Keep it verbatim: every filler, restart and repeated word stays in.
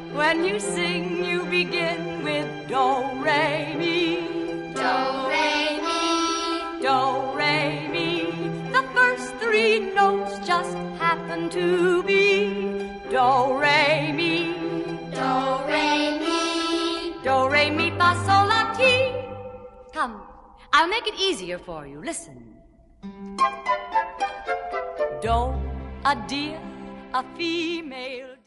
When you sing, you begin with do, re, mi. Do, re, mi. Do, re, mi. The first three notes just happen to be do, re, mi. Do, re, mi. Do, re, mi, fa, sol, la, ti. Come, I'll make it easier for you. Listen. Do, a deer, a female